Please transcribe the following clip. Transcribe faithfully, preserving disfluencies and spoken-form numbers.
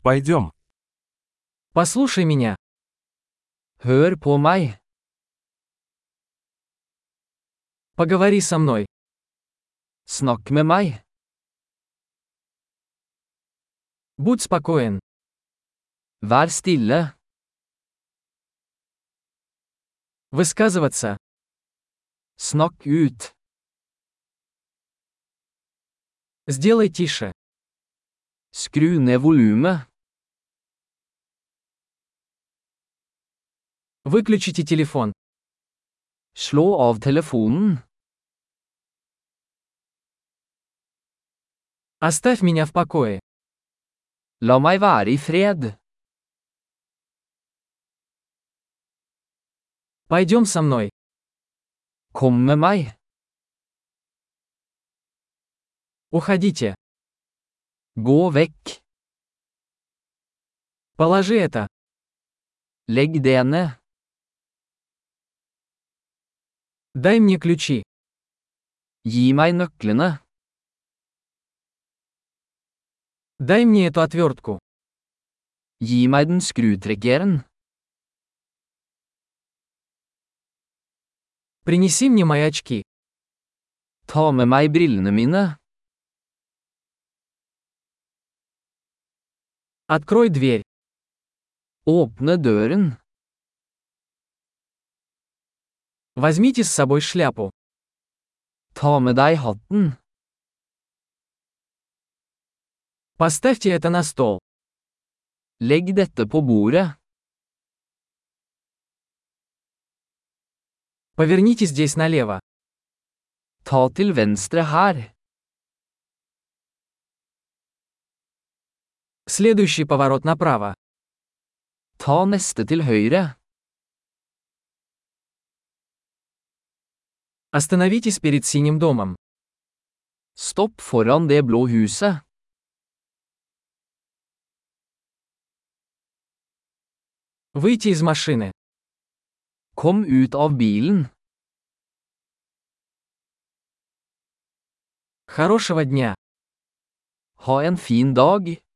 Пойдем. Послушай меня. Hør på meg. Поговори со мной. Snakk med meg. Будь спокоен. Vær stille. Высказываться. Snakk ut. Сделай тише. Skru ned volumet. Выключите телефон. Slå av telefonen. Оставь меня в покое. La meg være i fred. Пойдем со мной. Kom med meg. Уходите. Gå vekk. Положи это. Legg det ned. Дай мне ключи. Gi meg nøklene. Дай мне эту отвертку. Gi meg den skrutrekkeren. Принеси мне мои очки. Ta med meg brillene mine. Открой дверь. Åpne døren. Возьмите с собой шляпу. Ta med deg hatten. Поставьте это на стол. Legg dette på bordet. Поверните здесь налево. Ta til venstre her. Следующий поворот направо. Ta neste til høyre. Остановитесь перед синим домом. Stopp foran det blå huset. Выйти из машины. Kom ut av bilen. Хорошего дня. Ha en fin dag.